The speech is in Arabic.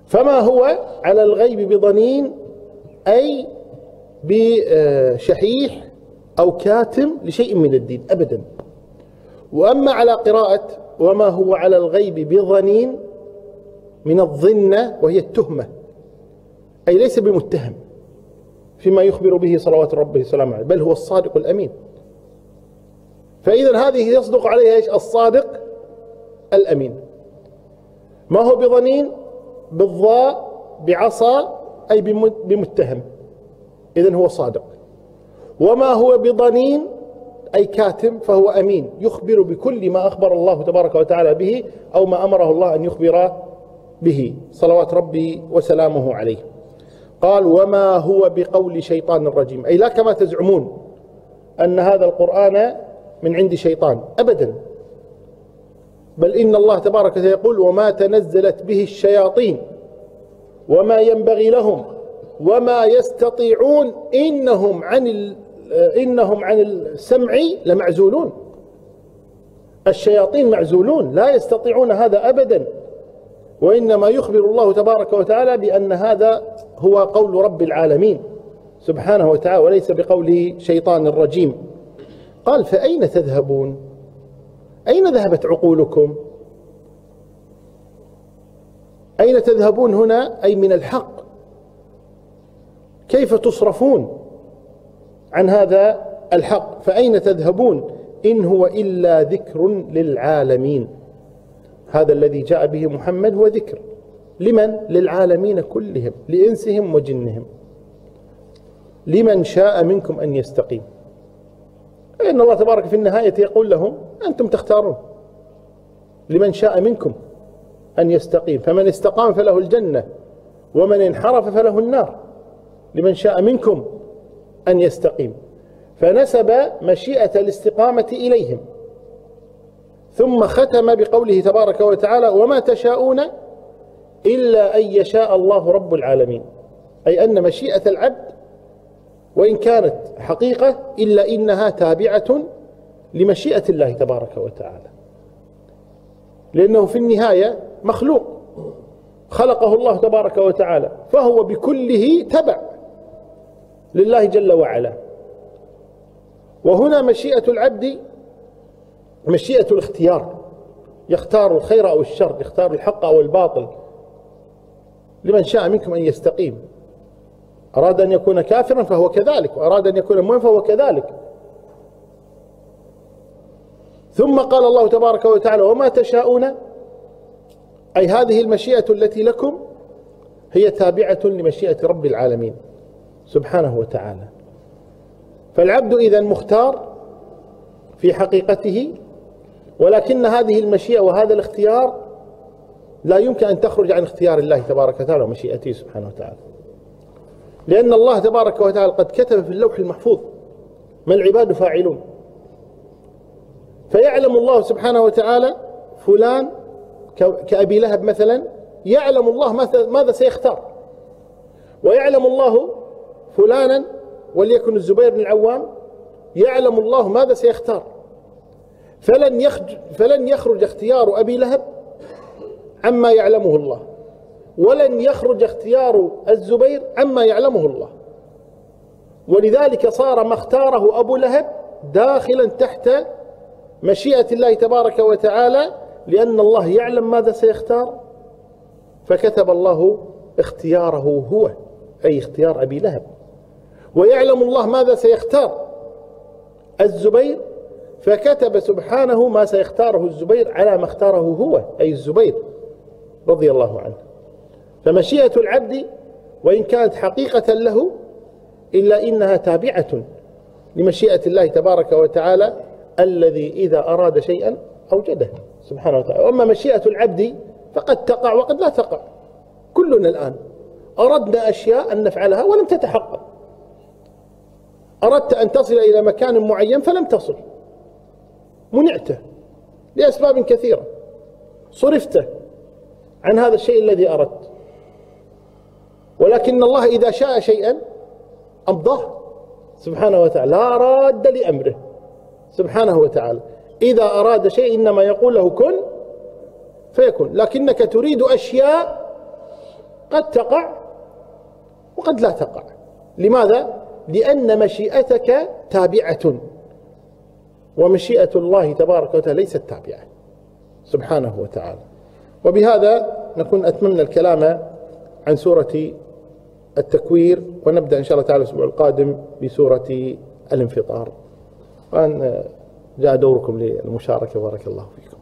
فما هو على الغيب بضنين أي بشحيح أو كاتم لشيء من الدين أبدا. وأما على قراءة وما هو على الغيب بضنين من الظنة وهي التهمة، أي ليس بمتهم فيما يخبر به صلوات ربه وسلامه عليه، بل هو الصادق الأمين. فإذا هذه يصدق عليها إيش؟ الصادق الأمين. ما هو بضنين بالضاء بعصا أي بمتهم، إذن هو صادق. وما هو بضنين أي كاتم فهو أمين، يخبر بكل ما أخبر الله تبارك وتعالى به أو ما أمره الله أن يخبر به صلوات ربي وسلامه عليه. قال وما هو بقول شيطان رجيم، أي لا كما تزعمون أن هذا القرآن من عند شيطان أبدا، بل إن الله تبارك وتعالى يقول وما تنزلت به الشياطين وما ينبغي لهم وما يستطيعون إنهم عن السمع لمعزولون. الشياطين معزولون لا يستطيعون هذا أبدا، وإنما يخبر الله تبارك وتعالى بأن هذا هو قول رب العالمين سبحانه وتعالى وليس بقول شيطان الرجيم. قال فأين تذهبون؟ أين ذهبت عقولكم؟ أين تذهبون هنا أي من الحق، كيف تصرفون عن هذا الحق؟ فأين تذهبون إن هو إلا ذكر للعالمين. هذا الذي جاء به محمد هو ذكر لمن؟ للعالمين كلهم، لإنسهم وجنهم. لمن شاء منكم أن يستقيم. إن الله تبارك في النهاية يقول لهم أنتم تختارون، لمن شاء منكم أن يستقيم، فمن استقام فله الجنة ومن انحرف فله النار، لمن شاء منكم أن يستقيم. فنسب مشيئة الاستقامة إليهم، ثم ختم بقوله تبارك وتعالى وما تشاءون إلا أن يشاء الله رب العالمين، أي أن مشيئة العبد وإن كانت حقيقة إلا إنها تابعة لمشيئة الله تبارك وتعالى، لأنه في النهاية مخلوق خلقه الله تبارك وتعالى، فهو بكله تبع لله جل وعلا. وهنا مشيئة العبد مشيئة الاختيار، يختار الخير أو الشر، يختار الحق أو الباطل. لمن شاء منكم أن يستقيم، أراد أن يكون كافرا فهو كذلك، وأراد أن يكون مؤمنا فهو كذلك. ثم قال الله تبارك وتعالى وما تشاءون، أي هذه المشيئة التي لكم هي تابعة لمشيئة رب العالمين سبحانه وتعالى. فالعبد إذن مختار في حقيقته، ولكن هذه المشيئة وهذا الاختيار لا يمكن أن تخرج عن اختيار الله تبارك وتعالى ومشيئته سبحانه وتعالى، لأن الله تبارك وتعالى قد كتب في اللوح المحفوظ ما العباد فاعلون. فيعلم الله سبحانه وتعالى فلان كأبي لهب مثلا، يعلم الله ماذا سيختار، ويعلم الله فلانا وليكن الزبير بن العوام يعلم الله ماذا سيختار. فلن يخرج اختيار أبي لهب عما يعلمه الله، ولن يخرج اختيار الزبير عما يعلمه الله. ولذلك صار ما اختاره أبو لهب داخلا تحت مشيئة الله تبارك وتعالى، لأن الله يعلم ماذا سيختار، فكتب الله اختياره هو، أي اختيار أبي لهب. ويعلم الله ماذا سيختار الزبير، فكتب سبحانه ما سيختاره الزبير على ما اختاره هو، أي الزبير رضي الله عنه. فمشيئة العبد وإن كانت حقيقة له إلا إنها تابعة لمشيئة الله تبارك وتعالى الذي إذا أراد شيئا أوجده سبحانه وتعالى. وأما مشيئة العبد فقد تقع وقد لا تقع. كلنا الآن أردنا أشياء أن نفعلها ولم تتحقق، أردت أن تصل إلى مكان معين فلم تصل، منعته لأسباب كثيرة، صرفته عن هذا الشيء الذي أردت. ولكن الله إذا شاء شيئا أمضاه سبحانه وتعالى، لا راد لأمره سبحانه وتعالى. إذا أراد شيء إنما يقول له كن فيكون. لكنك تريد أشياء قد تقع وقد لا تقع. لماذا؟ لأن مشيئتك تابعة، ومشيئة الله تبارك وتعالى ليست تابعة سبحانه وتعالى. وبهذا نكون أتممنا الكلام عن سورة التكوير، ونبدأ إن شاء الله تعالى الأسبوع القادم بسورة الانفطار. وأن جاء دوركم للمشاركة، بارك الله فيكم.